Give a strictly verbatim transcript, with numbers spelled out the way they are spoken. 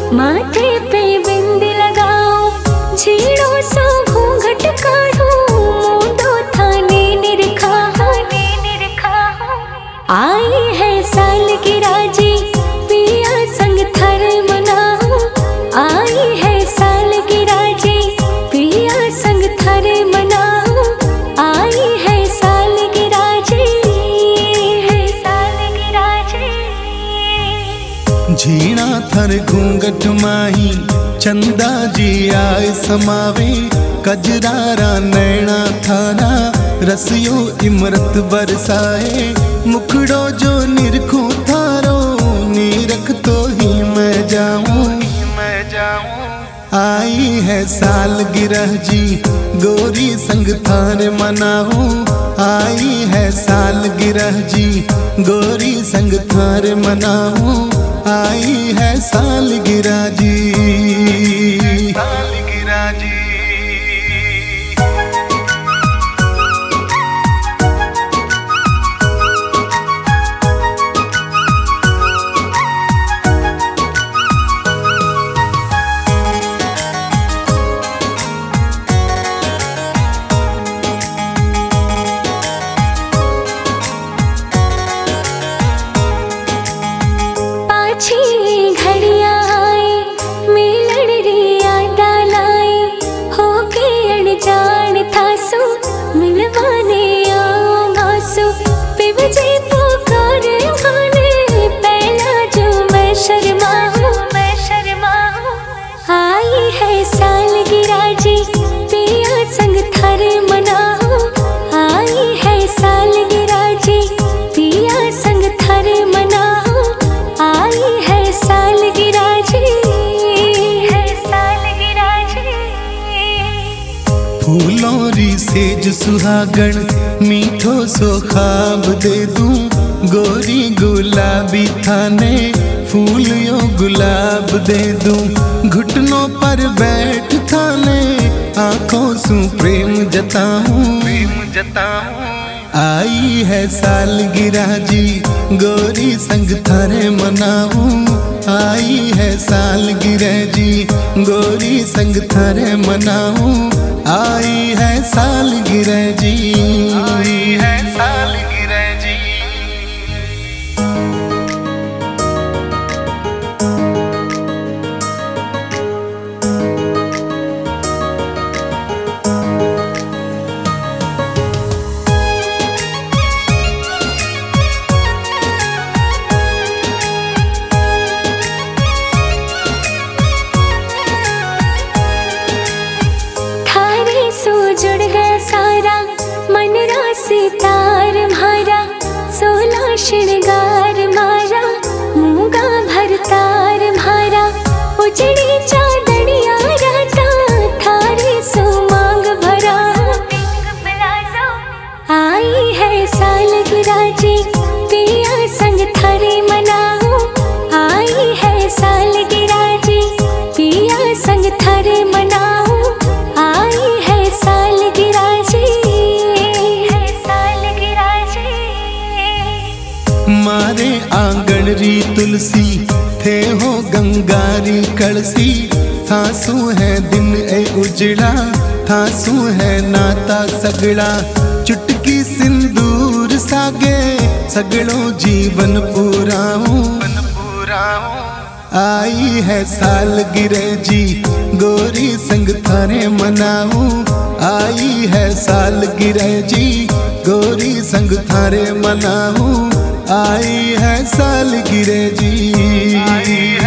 माथे पे बिंदी लगाओ, छेड़ो सो घूंघट काढ़ो, मोंडो थाने निरखा निरखा। आई है सालगिरह जी, पिया संग थर मनाओ। आई है सालगिरह जी, पिया संग थर मनाओ। आई है सालगिरह जी, है सालगिरह जी। झीणा थर घूंघट माही, चंदा जी आए समावे। कजरारा नैना थारा, रसियो इमरत बरसाए। मुखड़ो जो निरखूं थारो, नीरख तो ही मैं जाऊं मैं जाऊं। आई है सालगिरह जी, गोरी संग थार मनाऊं। आई है सालगिरह जी, गोरी संग थार मनाऊं। आई है सालगिरह जी, सालगिरह जी। घड़िया आए, मिलन रिया डालाए। होके अनजान थासो, मिलवाने आओ घासो। पिबजे पुकार माने, पहला जो मैं शर्माऊं मैं शर्माऊं। आई है सालगिरह जी, पिया संग थर मनाओ। आई है सालगिरह जी, पिया संग थर मनाओ। आई है सालगिरह जी, है सालगिरह जी। फूलों री सेज सुहागण, मीठो सो ख्वाब दे दूं। गोरी गुलाबी थाने, फूल यो गुलाब दे दूं। घुटनों पर बैठ थाने, आंखों सु प्रेम जताऊं प्रेम जताऊं। आई है सालगिरह जी, गोरी संग थारे मनाऊं। आई है सालगिरह जी, गोरी संग थारे मनाऊं। आई है सालगिरह जी, आई है सालगिरह जी। सो जुड़ गया सारा, मन राशि तार मारा। सोलह श्रृंगार मारा, मूंगा भरतार मारा। उजड़ी चादड़िया राता, थारे सो मांग भरा। आई है सालगिरह जी, पिया संग थारे मनाओ। आई है सालगिरह जी, पिया संग थारे मनाओ। आई है सालगिरह जी, है सालगिरह जी। मारे आंगन री तुलसी, थे हो गंगारी कलसी। थासू है दिन ए उजड़ा, थासू है नाता सगड़ा। चुटकी सिंदूर सागे, सगड़ो जीवन पूराऊं पूराऊं। आई है सालगिरह जी, गोरी संग थारे मनाऊं। आई है सालगिरह जी, गोरी संग थारे मनाऊं। आई है सालगिरह जी।